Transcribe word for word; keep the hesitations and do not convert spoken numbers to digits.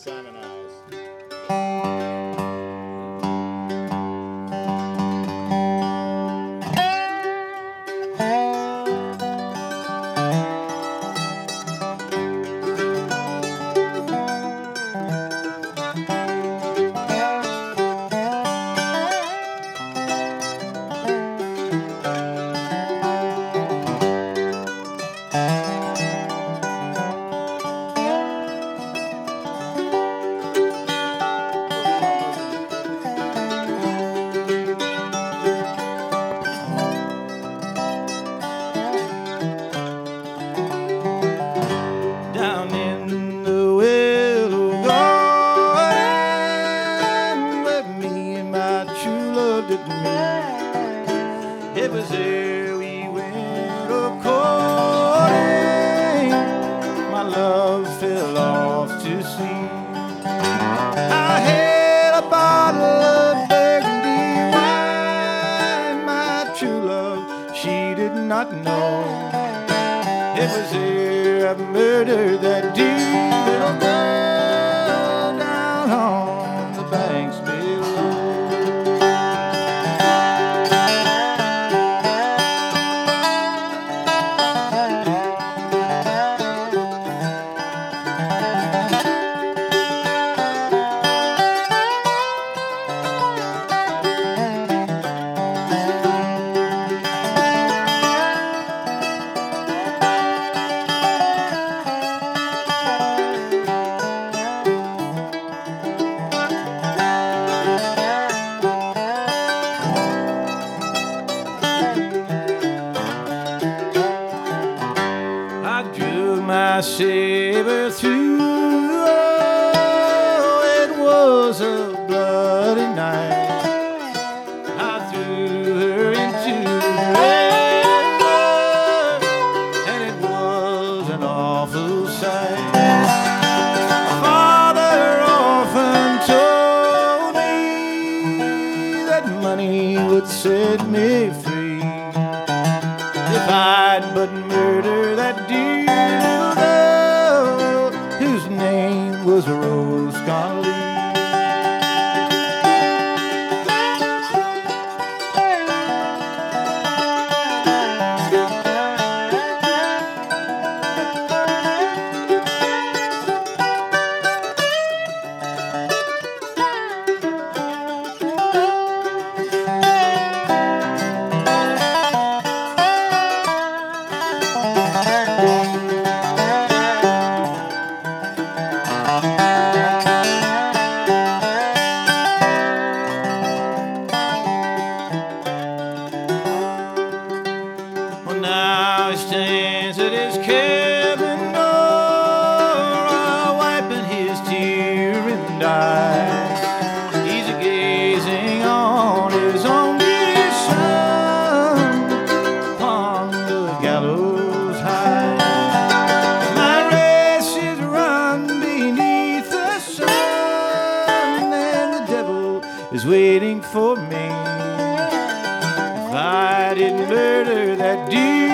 Simon Eyes. Down in the willow garden where me and my true love did meet. It was there we went a-courting. My love fell off to sleep. I had a bottle of burgundy wine. My true love, she did not know. It was here I murdered that dear little girl down on the banks below. I drew my saber through, oh, it was a bloody night. I threw her into the river, and it was an awful sight. My father often told me that money would set me free if I'd but murder that dear little girl whose name was Rose Connolly. Well, now he stands at his cabin door, wiping his tearing eyes. He's a gazing on his only son upon the gallows high. My race is run beneath the sun, and the devil is waiting for me. If I didn't murder that dear